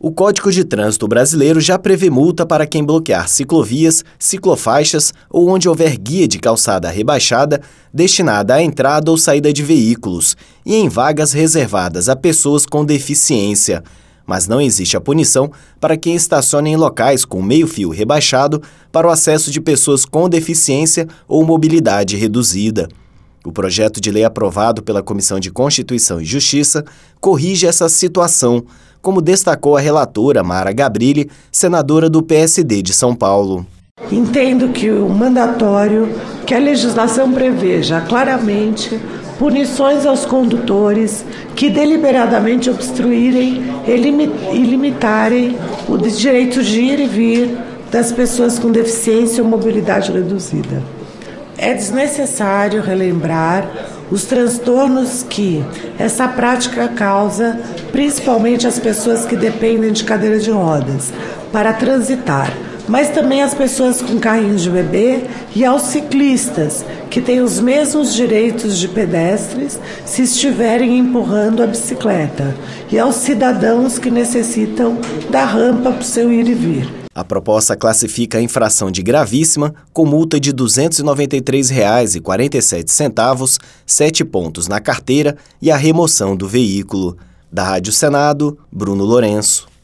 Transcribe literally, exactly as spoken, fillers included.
O Código de Trânsito Brasileiro já prevê multa para quem bloquear ciclovias, ciclofaixas ou onde houver guia de calçada rebaixada destinada à entrada ou saída de veículos e em vagas reservadas a pessoas com deficiência. Mas não existe a punição para quem estaciona em locais com meio-fio rebaixado para o acesso de pessoas com deficiência ou mobilidade reduzida. O projeto de lei aprovado pela Comissão de Constituição e Justiça corrige essa situação, como destacou a relatora Mara Gabrilli, senadora do P S D de São Paulo. Entendo que o mandatório, que a legislação preveja claramente punições aos condutores que deliberadamente obstruírem e limitarem o direito de ir e vir das pessoas com deficiência ou mobilidade reduzida. É desnecessário relembrar os transtornos que essa prática causa, principalmente às pessoas que dependem de cadeira de rodas, para transitar, mas também às pessoas com carrinhos de bebê e aos ciclistas, que têm os mesmos direitos de pedestres se estiverem empurrando a bicicleta, e aos cidadãos que necessitam da rampa para o seu ir e vir. A proposta classifica a infração de gravíssima com multa de duzentos e noventa e três reais e quarenta e sete centavos, sete pontos na carteira e a remoção do veículo. Da Rádio Senado, Bruno Lourenço.